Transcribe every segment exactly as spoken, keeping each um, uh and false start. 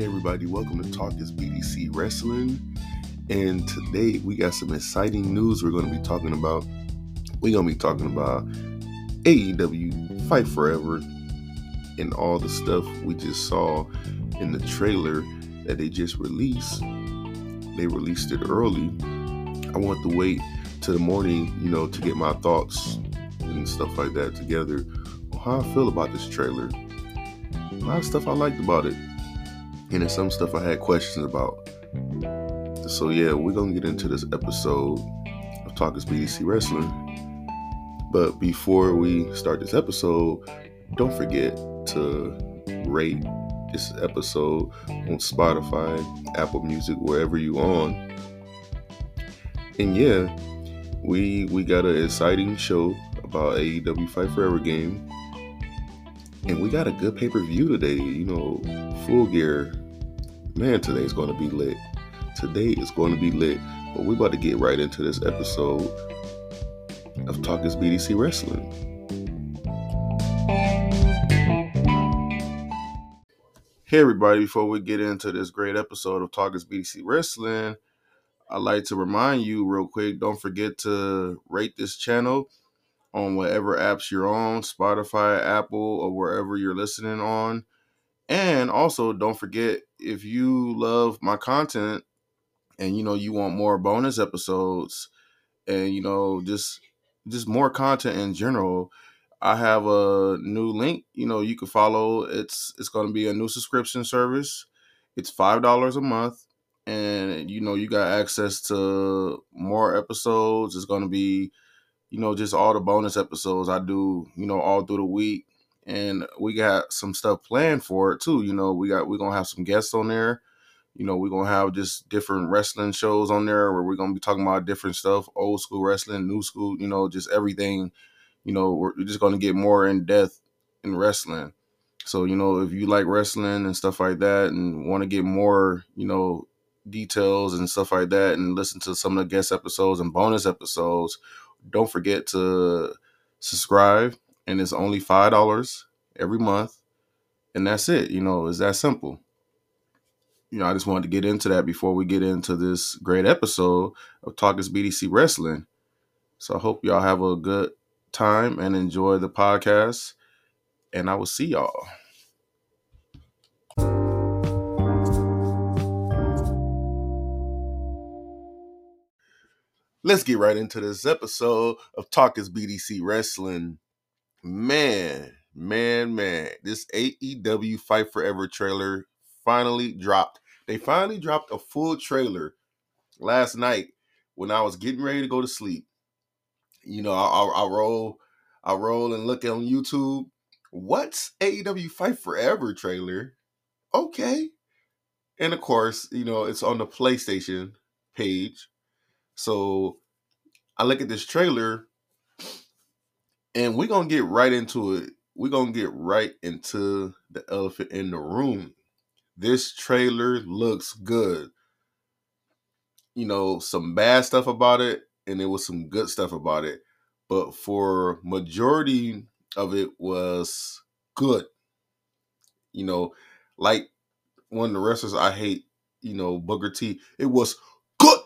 everybody, welcome to Talk is B D C Wrestling. And today we got some exciting news we're going to be talking about. We're going to be talking about A E W Fight Forever and all the stuff we just saw in the trailer that they just released. They released it early. I want to wait till the morning, you know, to get my thoughts and stuff like that together on how I feel about this trailer. A lot of stuff I liked about it, and there's some stuff I had questions about. So yeah, we're gonna get into this episode of Talk is B D C Wrestling. But before we start this episode, don't forget to rate this episode on Spotify, Apple Music, wherever you on. And yeah, we we got an exciting show about A E W Fight Forever game. And we got a good pay-per-view today, you know, Full Gear. Man, today's going to be lit. Today is going to be lit. But we're about to get right into this episode of Talk is B D C Wrestling. Hey everybody, before we get into this great episode of Talk is B D C Wrestling, I'd like to remind you real quick, don't forget to rate this channel on whatever apps you're on, Spotify, Apple, or wherever you're listening on. And also, don't forget, if you love my content and, you know, you want more bonus episodes and, you know, just just more content in general, I have a new link, you know, you can follow. It's it's going to be a new subscription service. It's five dollars a month. And, you know, you got access to more episodes. It's going to be, you know, just all the bonus episodes I do, you know, all through the week. And we got some stuff planned for it too. You know, we got, we're going to have some guests on there. You know, we're going to have just different wrestling shows on there where we're going to be talking about different stuff, old school wrestling, new school, you know, just everything. You know, we're just going to get more in depth in wrestling. So, you know, if you like wrestling and stuff like that and want to get more, you know, details and stuff like that and listen to some of the guest episodes and bonus episodes, don't forget to subscribe, and it's only five dollars every month, and that's it. You know, it's that simple. You know, I just wanted to get into that before we get into this great episode of Talk is B D C Wrestling. So I hope y'all have a good time and enjoy the podcast, and I will see y'all. Let's get right into this episode of Talk is B D C Wrestling. Man, man, man, this A E W Fight Forever trailer finally dropped. They finally dropped a full trailer last night when I was getting ready to go to sleep. You know, I, I, I roll, I roll and look on YouTube. What's A E W Fight Forever trailer? Okay. And of course, you know, it's on the PlayStation page. So I look at this trailer, and we're going to get right into it. We're going to get right into the elephant in the room. This trailer looks good. You know, some bad stuff about it, and there was some good stuff about it. But for majority of it was good. You know, like one of the wrestlers I hate, you know, Booker T, it was good.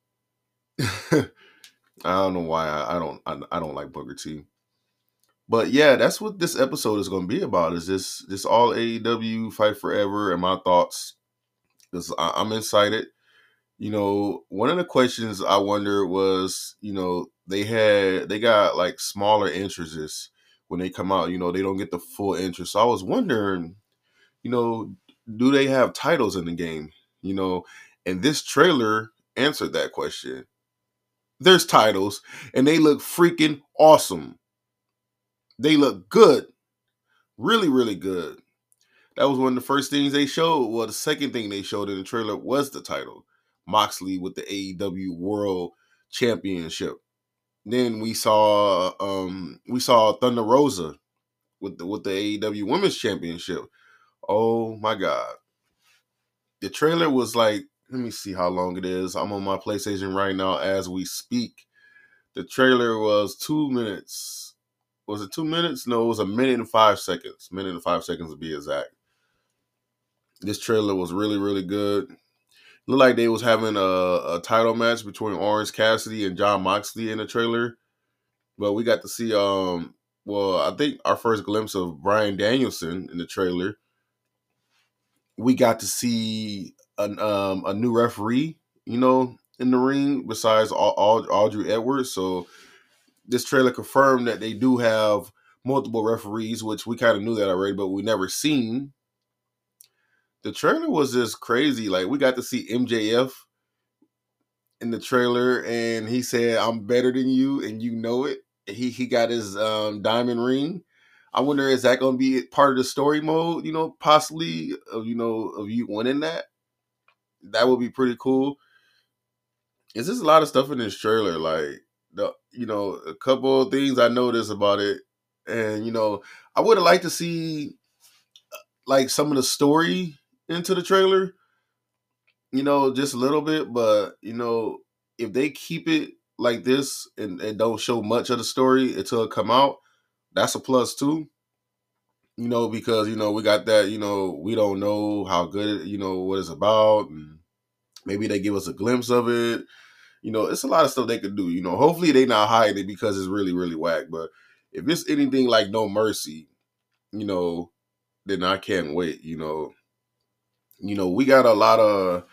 I don't know why I, I don't I, I don't like Booker T. But yeah, that's what this episode is going to be about. Is this this all A E W Fight Forever and my thoughts? Because I'm excited. You know, one of the questions I wonder was, you know, they had they got like smaller entrances when they come out. You know, they don't get the full entrance. So I was wondering, you know, do they have titles in the game? You know, and this trailer answered that question. There's titles, and they look freaking awesome. They look good. Really, really good. That was one of the first things they showed. Well, the second thing they showed in the trailer was the title. Moxley with the A E W World Championship. Then we saw um we saw Thunder Rosa with the with the A E W Women's Championship. Oh my God. The trailer was like, let me see how long it is. I'm on my PlayStation right now as we speak. The trailer was two minutes. Was it two minutes? No, it was a minute and five seconds. Minute and five seconds to be exact. This trailer was really, really good. Looked like they was having a, a title match between Orange Cassidy and John Moxley in the trailer. But we got to see, um, well, I think our first glimpse of Bryan Danielson in the trailer. We got to see an, um, a new referee, you know, in the ring besides Audrey Edwards. So this trailer confirmed that they do have multiple referees, which we kind of knew that already, but we never seen. The trailer was just crazy. Like, we got to see M J F in the trailer, and he said, "I'm better than you, and you know it." He he got his um, diamond ring. I wonder, is that going to be part of the story mode? You know, possibly of you know of you winning that. That would be pretty cool. Is there's a lot of stuff in this trailer, like the you know a couple of things I noticed about it, and you know I would have liked to see like some of the story into the trailer, you know, just a little bit, but you know if they keep it like this and, and don't show much of the story until it come out, that's a plus too. You know, because you know we got that. You know, we don't know how good it, you know what it's about, and maybe they give us a glimpse of it. You know, it's a lot of stuff they could do. You know, hopefully they not hiding it because it's really, really whack. But if it's anything like No Mercy, you know, then I can't wait. You know, you know, we got a lot of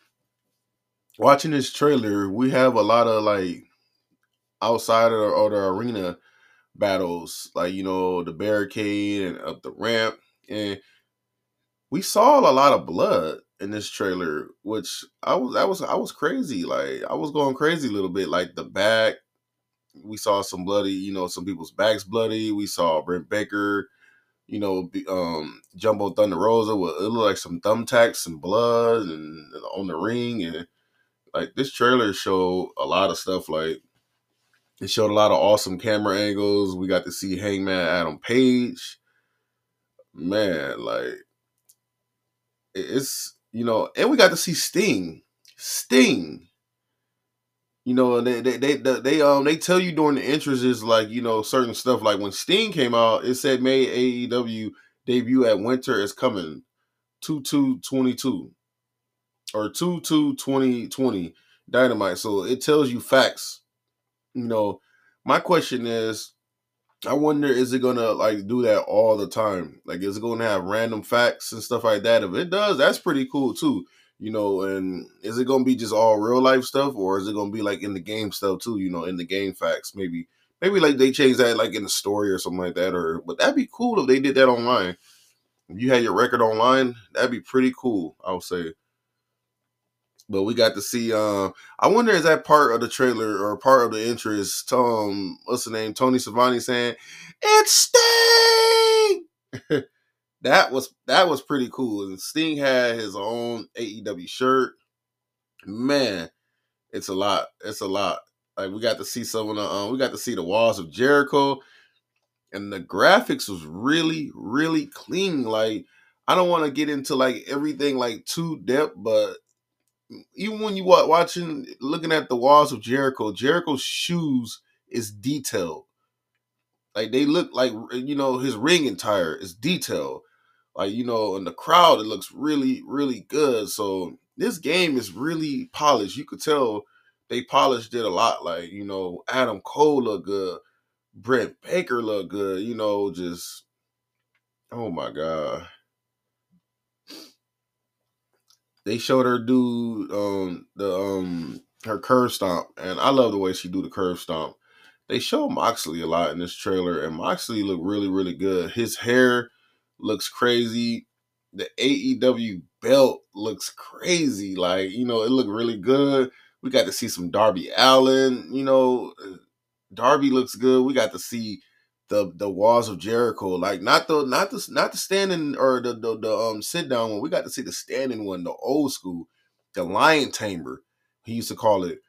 watching this trailer. We have a lot of like outside of the, or the arena battles, like you know, the barricade and up the ramp, and we saw a lot of blood in this trailer, which I was, I was, I was crazy. Like I was going crazy a little bit. Like the back. We saw some bloody, you know, some people's backs bloody. We saw Brent Baker, you know, um, Jumbo Thunder Rosa with it looked like some thumbtacks and blood and on the ring, and like this trailer showed a lot of stuff. Like it showed a lot of awesome camera angles. We got to see Hangman Adam Page. Man, like it's you know, and we got to see Sting. Sting. You know, they they they they, they um they tell you during the entrances is like you know certain stuff. Like when Sting came out, it said May A E W debut at Winter is coming two two twenty two or two two twenty twenty Dynamite. So it tells you facts. You know, my question is, I wonder is it gonna like do that all the time? Like, is it gonna have random facts and stuff like that? If it does, that's pretty cool too. You know, and is it gonna be just all real life stuff, or is it gonna be like in the game stuff too? You know, in the game facts, maybe, maybe like they change that like in the story or something like that. Or, but that'd be cool if they did that online. If you had your record online, that'd be pretty cool. I would say. But we got to see. Uh, I wonder is that part of the trailer or part of the interest? Tom, what's the name? Tony Schiavone saying, "It's Sting." that was that was pretty cool. And Sting had his own A E W shirt. Man, it's a lot. It's a lot. Like we got to see some of the. Um, we got to see the walls of Jericho, and the graphics was really, really clean. Like I don't want to get into like everything like too depth, but even when you watching, looking at the walls of Jericho, Jericho's shoes is detailed. Like they look like you know his ring attire is detailed. Like you know, in the crowd, it looks really, really good. So this game is really polished. You could tell they polished it a lot. Like you know, Adam Cole look good, Brent Baker look good. You know, just oh my god. They showed her do um the um her curve stomp, and I love the way she do the curve stomp. They show Moxley a lot in this trailer, and Moxley looked really, really good. His hair looks crazy. The A E W belt looks crazy. Like, you know, it looked really good. We got to see some Darby Allin. You know, Darby looks good. We got to see the the walls of Jericho. Like not the not the not the standing or the the, the um sit down one. We got to see the standing one, the old school, the lion tamer. He used to call it.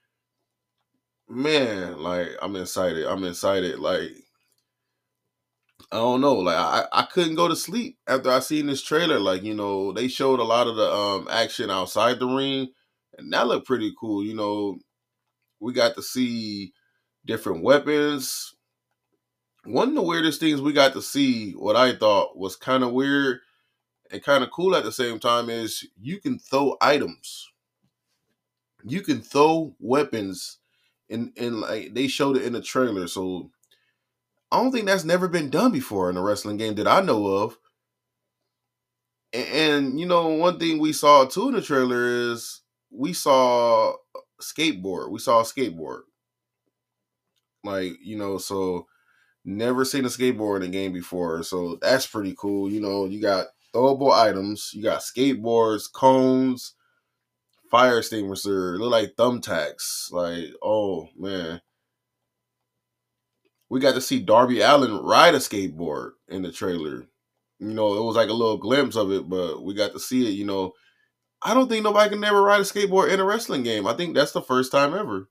Man, like I'm excited. I'm excited. Like I don't know. Like I, I couldn't go to sleep after I seen this trailer. Like, you know, they showed a lot of the um action outside the ring, and that looked pretty cool. You know, we got to see different weapons. One of the weirdest things we got to see, what I thought was kind of weird, and kind of cool at the same time is you can throw items. You can throw weapons, and and like they showed it in the trailer. So I don't think that's never been done before in a wrestling game that I know of. And, and you know, one thing we saw too in the trailer is we saw skateboard. We saw a skateboard. Like, you know, so never seen a skateboard in a game before. So that's pretty cool. You know, you got throwable items, you got skateboards, cones, fire extinguisher, look like thumbtacks. Like, oh man. We got to see Darby Allin ride a skateboard in the trailer. You know, it was like a little glimpse of it, but we got to see it. You know, I don't think nobody can never ride a skateboard in a wrestling game. I think that's the first time ever.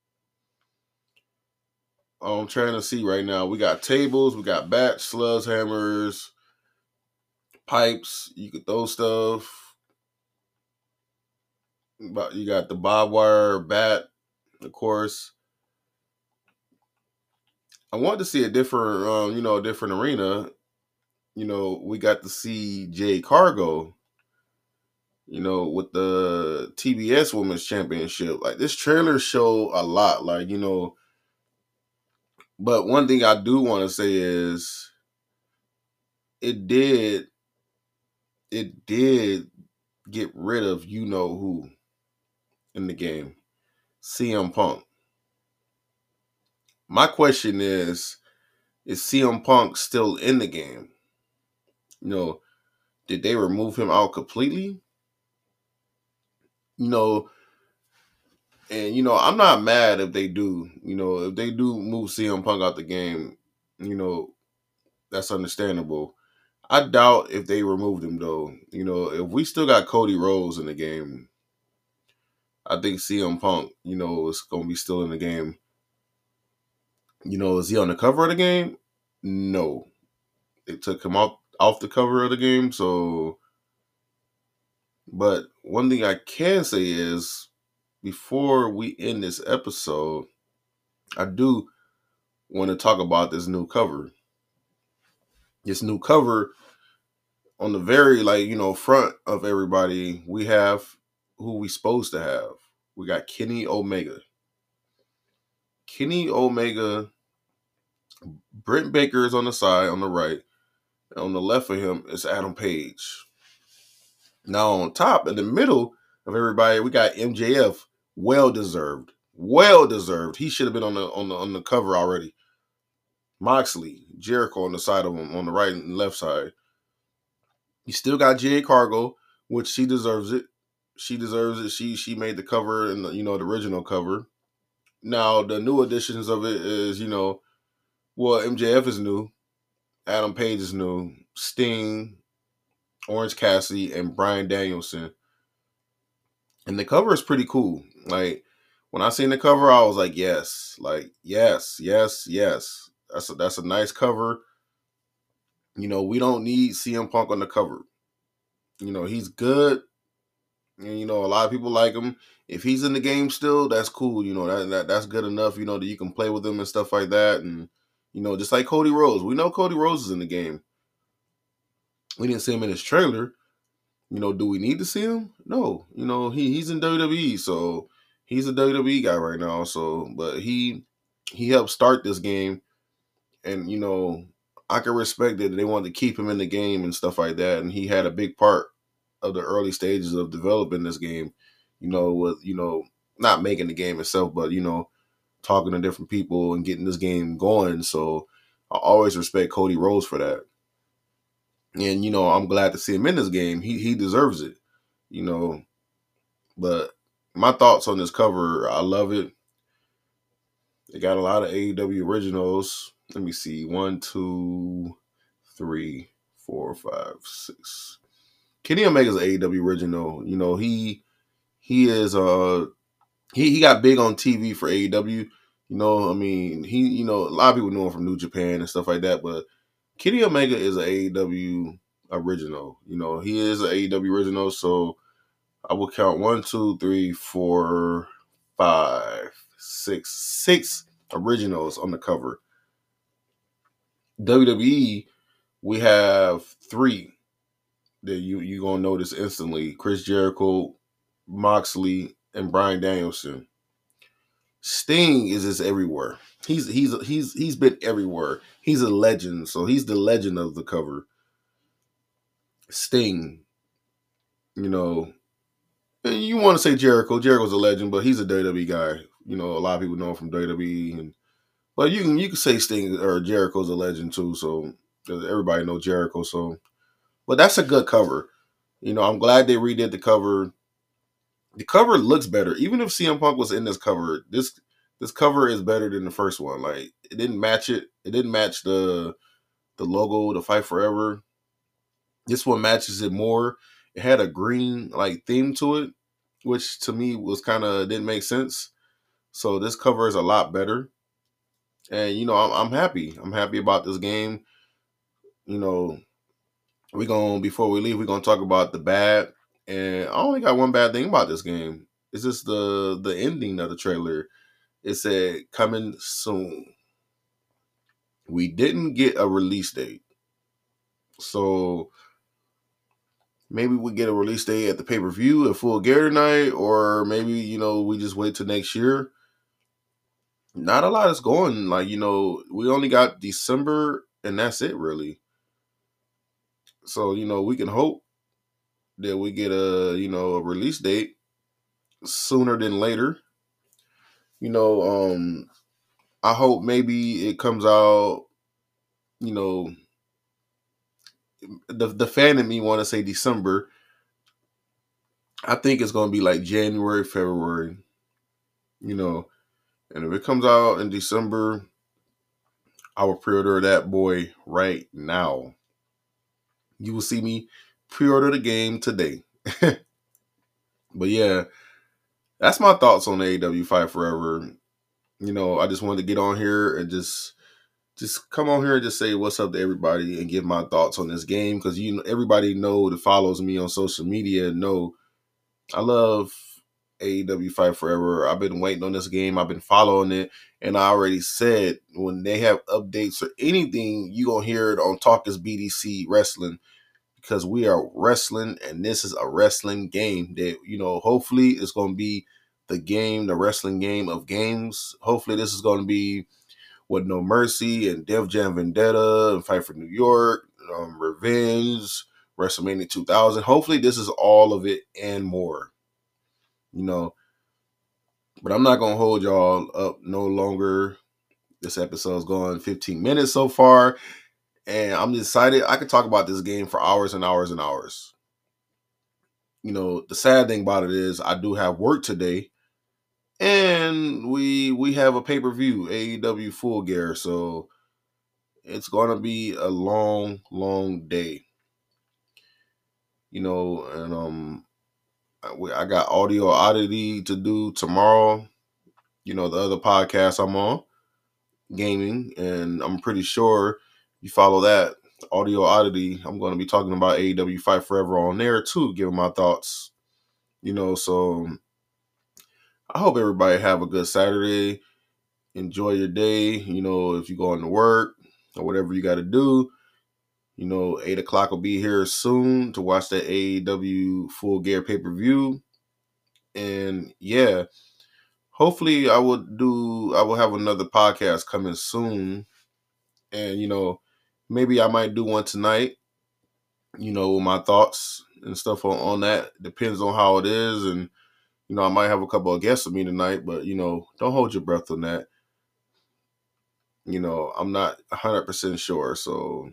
I'm trying to see right now. We got tables, we got bats, slugs, hammers, pipes. You could throw stuff. But you got the barbed wire bat, of course. I want to see a different, um, you know, a different arena. You know, we got to see Jade Cargo, you know, with the T B S Women's Championship. Like, this trailer show a lot. Like, you know, but one thing I do want to say is it did, it did get rid of you know who in the game, C M Punk. My question is, is C M Punk still in the game? You know, did they remove him out completely? You know, and you know, I'm not mad if they do. You know, if they do move C M Punk out the game, you know, that's understandable. I doubt if they removed him though. You know, if we still got Cody Rhodes in the game, I think C M Punk, you know, is gonna be still in the game. You know, is he on the cover of the game? No. They took him off off the cover of the game, so but one thing I can say is before we end this episode, I do want to talk about this new cover. This new cover on the very, like, you know, front of everybody, we have who we supposed to have. We got Kenny Omega. Kenny Omega, Britt Baker is on the side, on the right. And on the left of him is Adam Page. Now on top, in the middle of everybody, we got M J F. Well deserved. Well deserved. He should have been on the on the on the cover already. Moxley, Jericho on the side of him, on the right and left side. You still got Jade Cargo, which she deserves it. She deserves it. She she made the cover and, you know, the original cover. Now the new additions of it is, you know, well, M J F is new, Adam Page is new, Sting, Orange Cassidy, and Bryan Danielson. And the cover is pretty cool. Like, when I seen the cover, I was like, yes, like yes, yes, yes. That's a, that's a nice cover. You know, we don't need C M Punk on the cover. You know, he's good. And, you know, a lot of people like him. If he's in the game still, that's cool. You know, that, that that's good enough, you know, that you can play with him and stuff like that. And, you know, just like Cody Rhodes. We know Cody Rhodes is in the game. We didn't see him in his trailer. You know, do we need to see him? No. You know, he he's in W W E, so he's a W W E guy right now. So, but he he helped start this game, and you know, I can respect that they wanted to keep him in the game and stuff like that. And he had a big part of the early stages of developing this game. You know, with you know, not making the game itself, but you know, talking to different people and getting this game going. So I always respect Cody Rhodes for that. And, you know, I'm glad to see him in this game. He he deserves it, you know. But my thoughts on this cover, I love it. They got a lot of A E W originals. Let me see. One, two, three, four, five, six. Kenny Omega's an A E W original. You know, he he is uh he, he got big on T V for A E W. You know, I mean, he you know, a lot of people know him from New Japan and stuff like that, but Kenny Omega is an A E W original. You know, he is an A E W original, so I will count one, two, three, four, five, six, six originals on the cover. W W E, we have three. that you you gonna notice instantly: Chris Jericho, Moxley, and Bryan Danielson. Sting is just everywhere. He's he's he's he's been everywhere. He's a legend, so he's the legend of the cover. Sting, you know, and you want to say Jericho. Jericho's a legend, but he's a W W E guy. You know, a lot of people know him from W W E, and but you can you can say Sting or Jericho's a legend too. So everybody knows Jericho. So, but that's a good cover. You know, I'm glad they redid the cover. The cover looks better, even if C M Punk was in this cover. This this cover is better than the first one. Like it didn't match it. It didn't match the the logo, the Fight Forever. This one matches it more. It had a green like theme to it, which to me was kind of didn't make sense. So this cover is a lot better, and you know I'm, I'm happy. I'm happy about this game. You know, we going before we leave, we're gonna talk about the bad. And I only got one bad thing about this game. It's just the the ending of the trailer. It said coming soon. We didn't get a release date, so maybe we get a release date at the pay per view at Full Gear tonight, or maybe you know we just wait till next year. Not a lot is going. Like you know, we only got December, and that's it really. So you know, we can hope that we get a you know a release date sooner than later. You know, um, I hope maybe it comes out. You know, the the fan in me want to say December. I think it's gonna be like January, February. You know, and if it comes out in December, I will pre-order that boy right now. You will see me pre-order the game today. But yeah, that's my thoughts on A E W Fight Forever. You know, I just wanted to get on here and just just come on here and just say what's up to everybody and give my thoughts on this game, because you know everybody know that follows me on social media know I love A E W Fight Forever. I've been waiting on this game. I've been following it, and I already said when they have updates or anything, you gonna hear it on Talk is B D C Wrestling, because we are wrestling, and this is a wrestling game that you know. Hopefully, it's gonna be the game, the wrestling game of games. Hopefully, this is gonna be with No Mercy and Def Jam Vendetta and Fight for New York, um, Revenge, WrestleMania two thousand. Hopefully, this is all of it and more. You know, but I'm not gonna hold y'all up no longer. This episode's gone fifteen minutes so far, and I'm excited. I could talk about this game for hours and hours and hours. You know, the sad thing about it is I do have work today, and we we have a pay per view, A E W Full Gear, so it's gonna be a long, long day. You know, and um, I, I got Audio Oddity to do tomorrow. You know, the other podcast I'm on, Gaming, and I'm pretty sure you follow that Audio Oddity. I'm going to be talking about A E W Fight Forever on there too, giving my thoughts. You know, so I hope everybody have a good Saturday. Enjoy your day. You know, if you're going to work or whatever you got to do, you know, eight o'clock will be here soon to watch that A E W Full Gear pay per view. And yeah, hopefully I will do. I will have another podcast coming soon, and you know, maybe I might do one tonight. You know, with my thoughts and stuff on, on that. Depends on how it is, and you know, I might have a couple of guests with me tonight. But you know, don't hold your breath on that. You know, I'm not one hundred percent sure. So,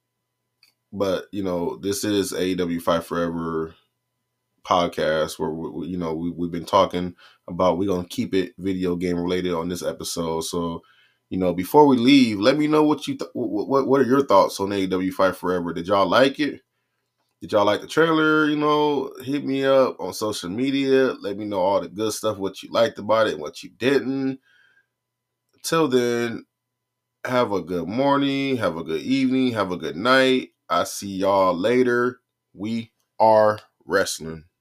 but you know, this is A E W Fight Forever podcast where we, you know we, we've been talking about we're gonna keep it video game related on this episode. So you know before we leave, let me know what you th- what what are your thoughts on A E W Fight Forever. Did y'all like it? Did y'all like the trailer? You know, hit me up on social media, let me know all the good stuff, what you liked about it and what you didn't. Till then, have a good morning, have a good evening, have a good night. I see y'all later. We are wrestling.